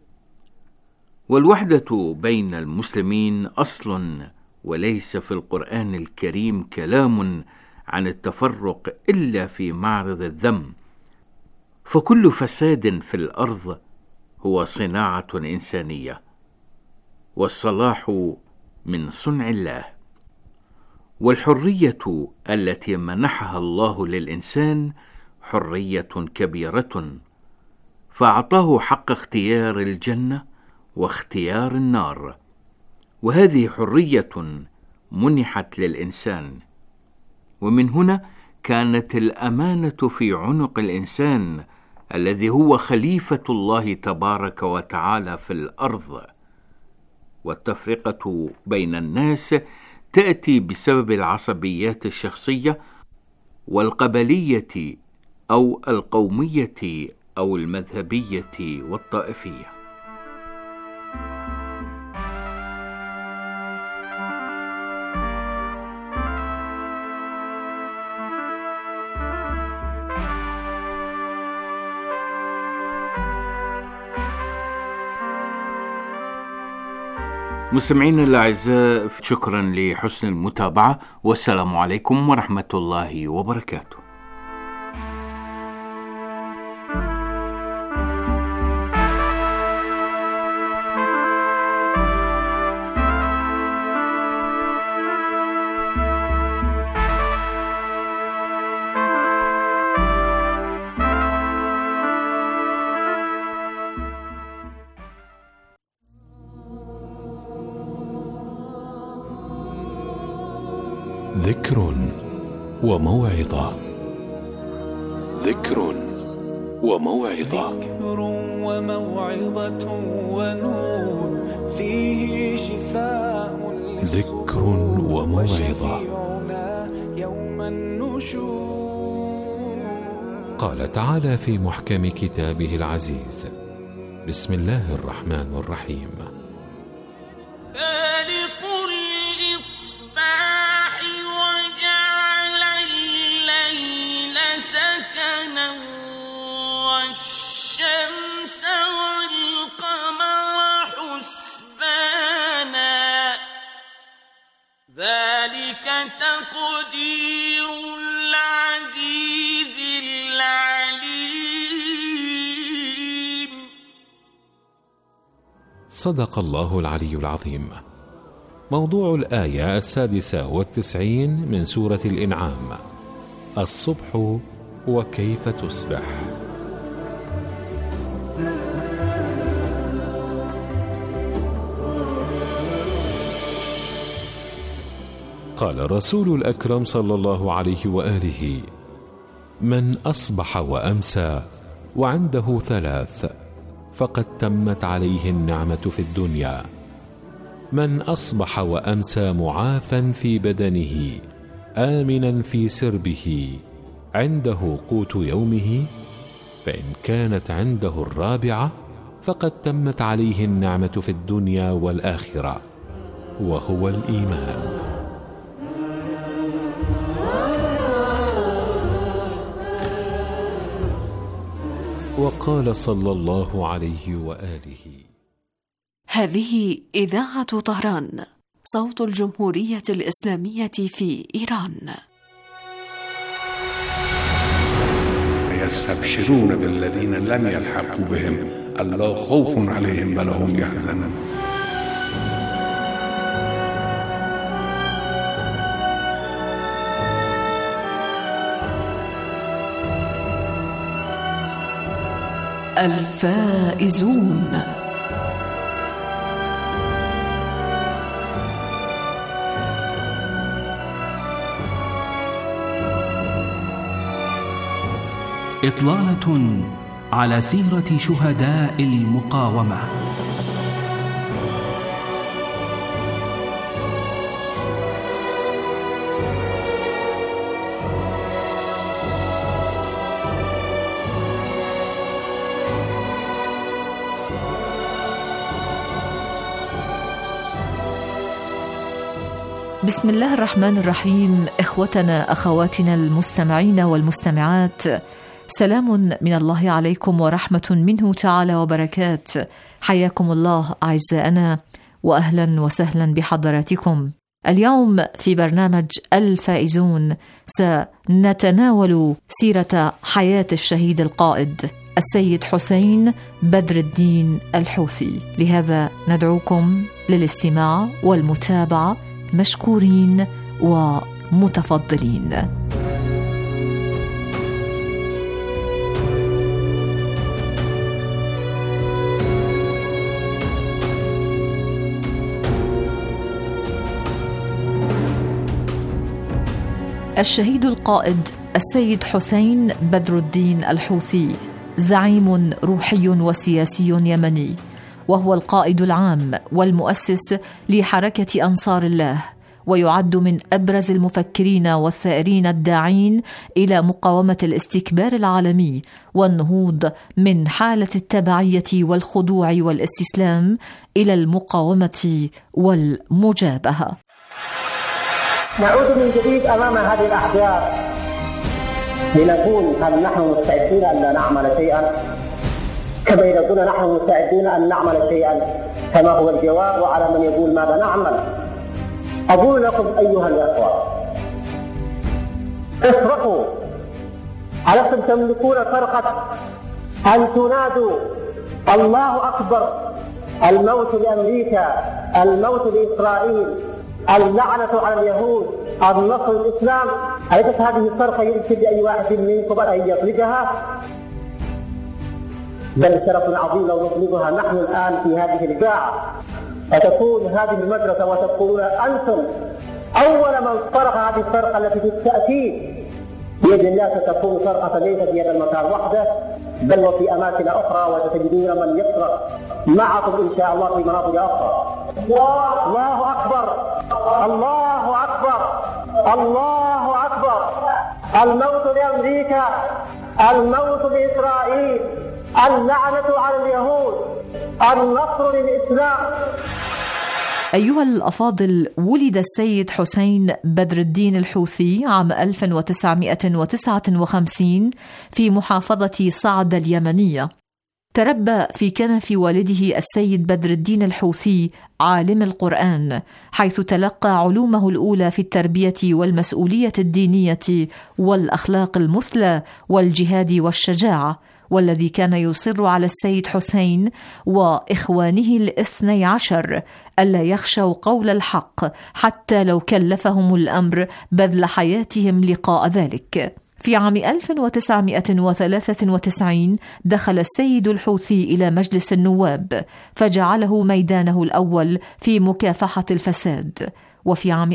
والوحدة بين المسلمين أصل، وليس في القرآن الكريم كلام عن التفرق إلا في معرض الذم، فكل فساد في الأرض هو صناعة إنسانية، والصلاح من صنع الله. والحرية التي منحها الله للإنسان حرية كبيرة، فأعطاه حق اختيار الجنة واختيار النار، وهذه حرية منحت للإنسان. ومن هنا كانت الأمانة في عنق الإنسان الذي هو خليفة الله تبارك وتعالى في الأرض. والتفرقة بين الناس تأتي بسبب العصبيات الشخصية والقبلية أو القومية أو المذهبية والطائفية. مستمعينا الأعزاء، شكرا لحسن المتابعة، والسلام عليكم ورحمة الله وبركاته. ذكر وموعظة. ذكر وموعظة. ذكر وموعظة ونور فيه شفاء. ذكر وموعظة. يوم النشور. قال تعالى في محكم كتابه العزيز: بسم الله الرحمن الرحيم: والشمس والقمر حسبانا ذلك تقدير العزيز العليم. صدق الله العلي العظيم. موضوع الآية 96 من سورة الإنعام: الصبح وكيف تصبح. قال الرسول الأكرم صلى الله عليه وآله: من أصبح وأمسى وعنده 3 فقد تمت عليه النعمة في الدنيا: من أصبح وأمسى معافا في بدنه آمنا في سربه عنده قوت يومه، فإن كانت عنده 4 فقد تمت عليه النعمة في الدنيا والآخرة، وهو الإيمان. وقال صلى الله عليه وآله: هذه إذاعة طهران، صوت الجمهورية الإسلامية في إيران. يستبشرون بالذين لم يلحقوا بهم ألا خوف عليهم ولا هم يحزنون. الفائزون. إطلالة على سيرة شهداء المقاومة. بسم الله الرحمن الرحيم. إخوتنا أخواتنا المستمعين والمستمعات، سلام من الله عليكم ورحمة منه تعالى وبركات. حياكم الله أعزائنا، وأهلا وسهلا بحضراتكم. اليوم في برنامج الفائزون سنتناول سيرة حياة الشهيد القائد السيد حسين بدر الدين الحوثي. لهذا ندعوكم للاستماع والمتابعة مشكورين ومتفضلين. الشهيد القائد السيد حسين بدر الدين الحوثي زعيم روحي وسياسي يمني، وهو القائد العام والمؤسس لحركة أنصار الله، ويعد من أبرز المفكرين والثائرين الداعين إلى مقاومة الاستكبار العالمي والنهوض من حالة التبعية والخضوع والاستسلام إلى المقاومة والمجابهة. نعود من جديد أمام هذه الأحداث لنقول هل نحن مستعدون أن لا نعمل شيئا؟ كما يقولون نحن مستعدون أن نعمل شيئا كما هو الجواب، وعلى من يقول ماذا نعمل. أقول لكم أيها الأخوة، افرحوا، ألستم تملكون فرقة أن تنادوا الله أكبر، الموت لأمريكا، الموت لإسرائيل، اللعنة على اليهود، النصر للإسلام. أليست هذه الفرقة يمكن لأي واحد منكم أن يطلقها؟ بل شرف عظيم لو نطلقها نحن الآن في هذه القاعة، فتكون هذه المدرسة وتقولون أنتم أول من فرق هذه الفرقة التي بالتأكيد بإذن الله ستكون فرقة ليست في هذا المكان وحده، بل وفي أماكن أخرى، وستجدون من يفرق معكم إن شاء الله في مناطق أخرى. الله أكبر، الله أكبر، الله أكبر. الموت لأمريكا، الموت لإسرائيل، اللعنة على اليهود، النصر للإسلام. أيها الأفاضل، ولد السيد حسين بدر الدين الحوثي عام 1959 في محافظة صعد اليمنية. تربى في كنف والده السيد بدر الدين الحوثي عالم القرآن، حيث تلقى علومه الأولى في التربية والمسؤولية الدينية والأخلاق المثلى والجهاد والشجاعة، والذي كان يصر على السيد حسين وإخوانه 12 ألا يخشوا قول الحق حتى لو كلفهم الأمر بذل حياتهم لقاء ذلك. في عام 1993 دخل السيد الحوثي إلى مجلس النواب، فجعله ميدانه الأول في مكافحة الفساد. وفي عام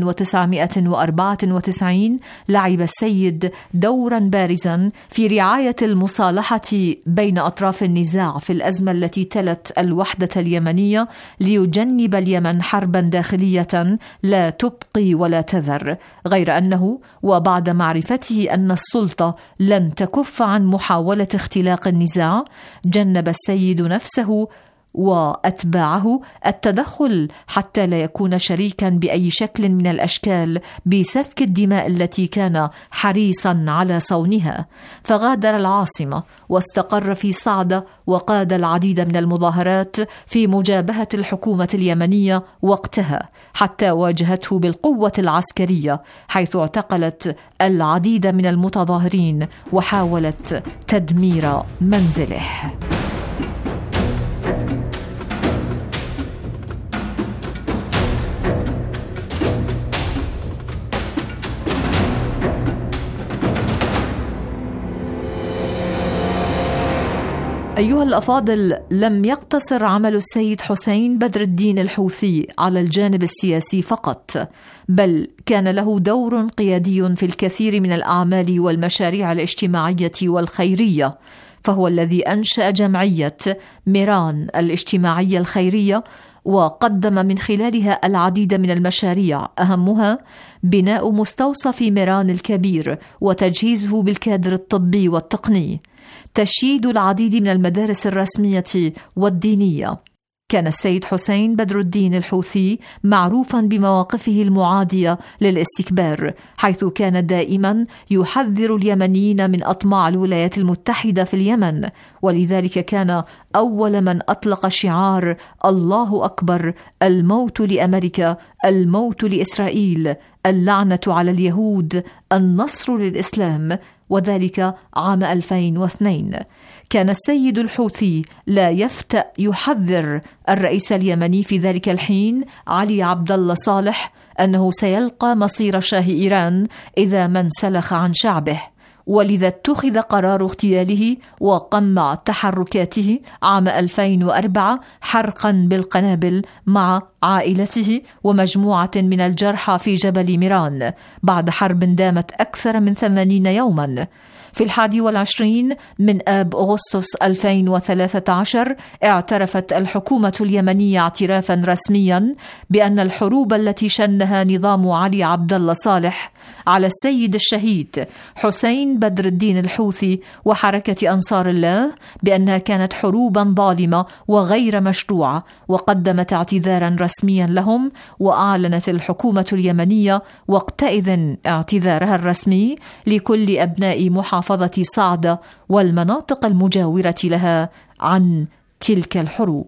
1994 لعب السيد دورا بارزا في رعاية المصالحة بين أطراف النزاع في الأزمة التي تلت الوحدة اليمنية، ليجنب اليمن حربا داخلية لا تبقي ولا تذر، غير أنه وبعد معرفته أن السلطة لن تكف عن محاولة اختلاق النزاع، جنب السيد نفسه وأتباعه التدخل حتى لا يكون شريكا بأي شكل من الأشكال بسفك الدماء التي كان حريصا على صونها، فغادر العاصمة واستقر في صعدة، وقاد العديد من المظاهرات في مجابهة الحكومة اليمنية وقتها، حتى واجهته بالقوة العسكرية، حيث اعتقلت العديد من المتظاهرين وحاولت تدمير منزله. أيها الأفاضل، لم يقتصر عمل السيد حسين بدر الدين الحوثي على الجانب السياسي فقط، بل كان له دور قيادي في الكثير من الأعمال والمشاريع الاجتماعية والخيرية، فهو الذي أنشأ جمعية ميران الاجتماعية الخيرية، وقدم من خلالها العديد من المشاريع، أهمها بناء مستوصف في ميران الكبير وتجهيزه بالكادر الطبي والتقني، تشييد العديد من المدارس الرسمية والدينية، كان السيد حسين بدر الدين الحوثي معروفا بمواقفه المعادية للاستكبار، حيث كان دائما يحذر اليمنيين من أطماع الولايات المتحدة في اليمن، ولذلك كان أول من أطلق شعار الله أكبر، الموت لأمريكا، الموت لإسرائيل، اللعنة على اليهود، النصر للإسلام، وذلك عام 2002. كان السيد الحوثي لا يفتأ يحذر الرئيس اليمني في ذلك الحين علي عبد الله صالح أنه سيلقى مصير شاه إيران إذا ما انسلخ عن شعبه، ولذا اتخذ قرار اغتياله وقمع تحركاته عام 2004 حرقا بالقنابل مع عائلته ومجموعة من الجرحى في جبل ميران بعد حرب دامت أكثر من 80 يوما. في 21 من آب أغسطس 2013 اعترفت الحكومة اليمنية اعترافا رسميا بأن الحروب التي شنها نظام علي عبد الله صالح على السيد الشهيد حسين بدر الدين الحوثي وحركة أنصار الله بأنها كانت حروبا ظالمة وغير مشروعة، وقدمت اعتذارا رسميا لهم. وأعلنت الحكومة اليمنية وقتئذ اعتذارها الرسمي لكل أبناء محافظة صعدة والمناطق المجاورة لها عن تلك الحروب.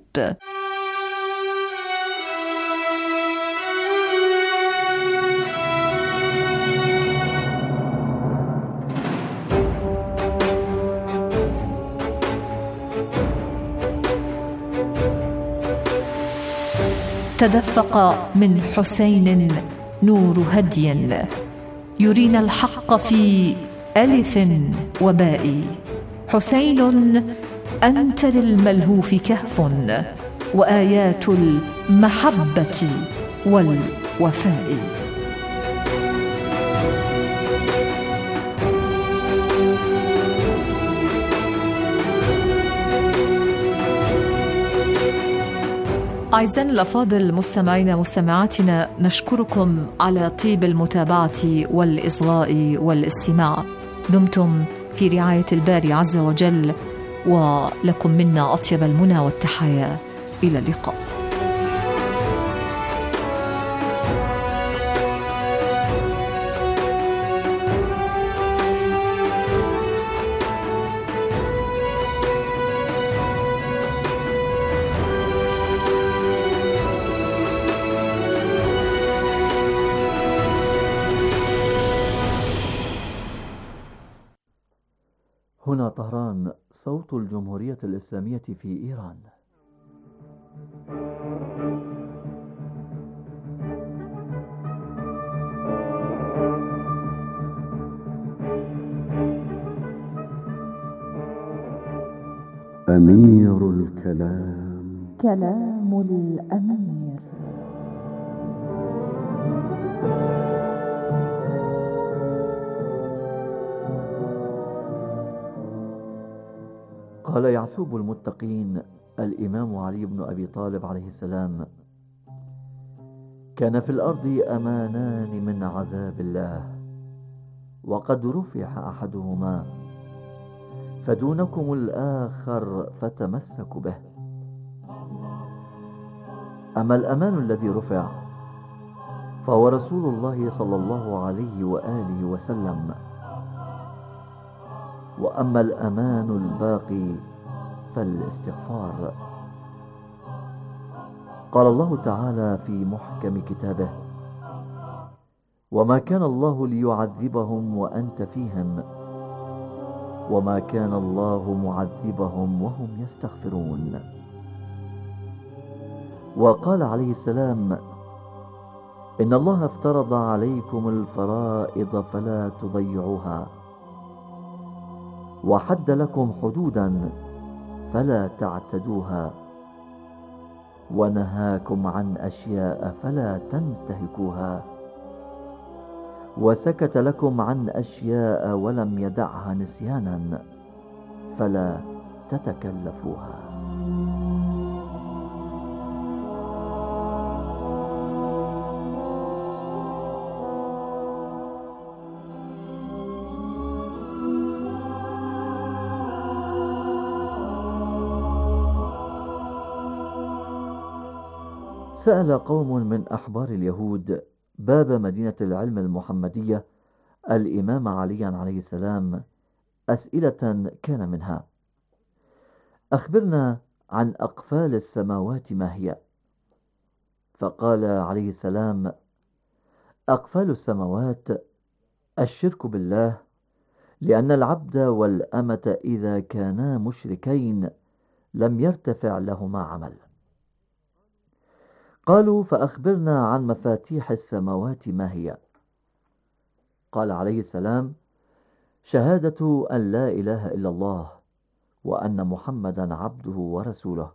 تدفق من حسين نور هدي يرينا الحق في ألف وباء. حسين أنت للملهوف كهف وآيات المحبة والوفاء. أعزائنا الأفاضل مستمعينا مستمعاتنا، نشكركم على طيب المتابعة والإصغاء والاستماع. دمتم في رعاية الباري عز وجل، ولكم منا أطيب المنى والتحايا. إلى اللقاء. هنا طهران، صوت الجمهورية الإسلامية في إيران. أمير الكلام، كلام الأمير. قال يعسوب المتقين الإمام علي بن أبي طالب عليه السلام: كان في الأرض أمانان من عذاب الله، وقد رفع أحدهما فدونكم الآخر فتمسكوا به. أما الأمان الذي رفع فهو رسول الله صلى الله عليه وآله وسلم، وأما الأمان الباقي فالاستغفار. قال الله تعالى في محكم كتابه: وما كان الله ليعذبهم وأنت فيهم وما كان الله معذبهم وهم يستغفرون. وقال عليه السلام: إن الله افترض عليكم الفرائض فلا تضيعوها، وحد لكم حدودا فلا تعتدوها، ونهاكم عن أشياء فلا تنتهكوها، وسكت لكم عن أشياء ولم يدعها نسيانا فلا تتكلفوها. سأل قوم من أحبار اليهود باب مدينة العلم المحمدية الإمام علي عليه السلام أسئلة كان منها: أخبرنا عن أقفال السماوات ما هي؟ فقال عليه السلام: أقفال السماوات الشرك بالله، لأن العبد والأمة إذا كانا مشركين لم يرتفع لهما عمل. قالوا: فأخبرنا عن مفاتيح السماوات ما هي؟ قال عليه السلام: شهادة أن لا إله إلا الله وأن محمدا عبده ورسوله.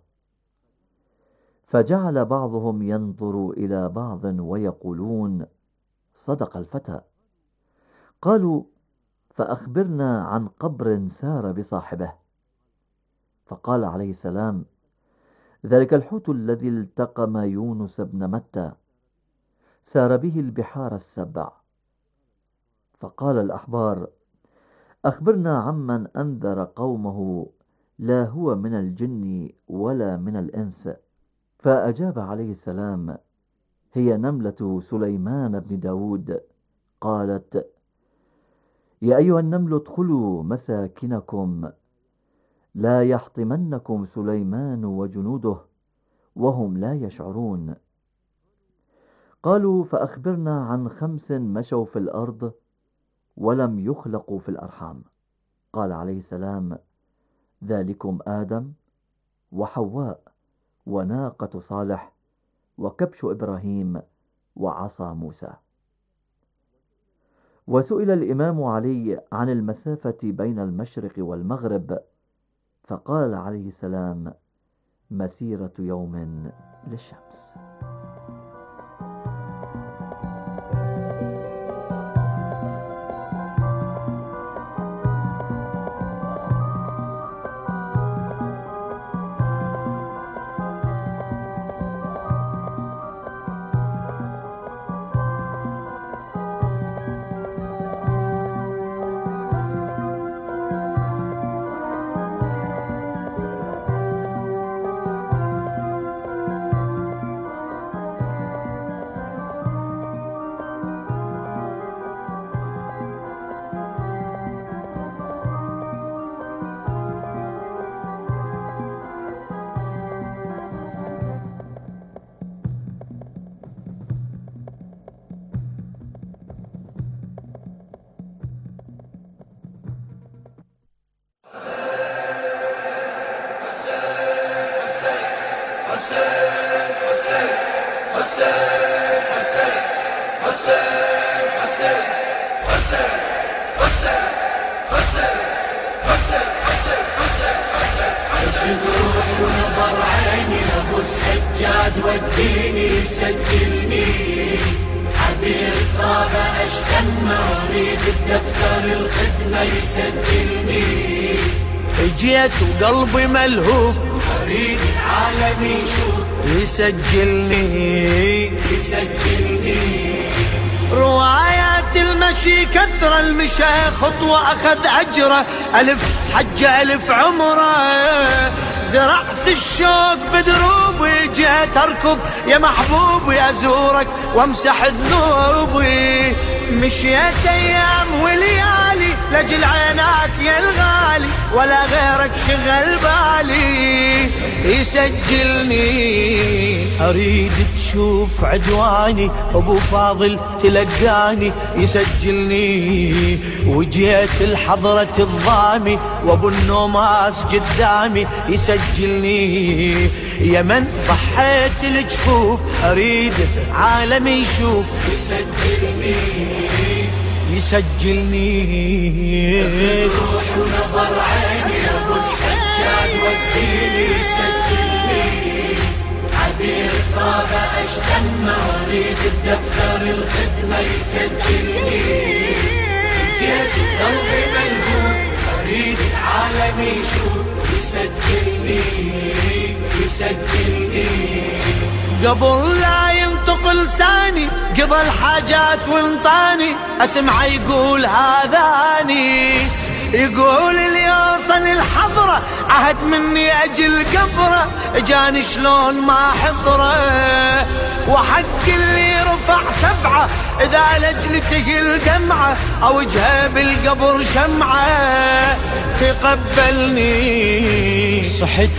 فجعل بعضهم ينظر إلى بعض ويقولون: صدق الفتى. قالوا: فأخبرنا عن قبر سار بصاحبه. فقال عليه السلام: ذلك الحوت الذي التقم يونس بن متى، سار به البحار السبع. فقال الأحبار: أخبرنا عمن أنذر قومه لا هو من الجن ولا من الإنس. فأجاب عليه السلام: هي نملة سليمان بن داود، قالت: يا أيها النمل ادخلوا مساكنكم لا يحطمنكم سليمان وجنوده وهم لا يشعرون. قالوا: فأخبرنا عن 5 مشوا في الأرض ولم يخلقوا في الأرحام. قال عليه السلام: ذلكم آدم وحواء وناقة صالح وكبش إبراهيم وعصا موسى. وسئل الإمام علي عن المسافة بين المشرق والمغرب، فقال عليه السلام: مسيرة يوم للشمس. ونظر عيني ابو السجاد وديني سجلني، عبير ترابه اشتمه اريد الدفتر الخدمه يسجلني. جيت وقلبي ملهوف اريد العالم يشوف يسجلني. روايات المشي كثر المشى خطوة أخذ أجره، 1000 حجة 1000 عمره. زرعت الشوق بدروبي جيت أركض يا محبوبي أزورك وامسح ذنوبي. مشيت أيام وليالي لجل عيناك يا الغالي، ولا غيرك شغل بالي يسجلني. أريد تشوف عدواني أبو فاضل تلقاني يسجلني. وجيت الحضرة الضامي وأبو النوماس قدامي يسجلني. يا من ضحيت الجفوف أريد عالم يشوف يسجلني. روح ونظر عيني ابو السجاد وديني يسجلني. عبير ترابه اشتمه اريد الدفتر الخدمه يسجلني. جيت قلبي ملهوف اريد العالم يشوف يسجلني. قبل لا ينطق لساني قضى الحاجات وانطاني، اسمع يقول هذاني يقول اللي يوصل الحضرة عهد مني أجل قبره، جاني شلون ما حضره، وحق اللي رفع سبعة إذا لجلته الدمعة أو وجهه بالقبر شمعة تقبلني. صحت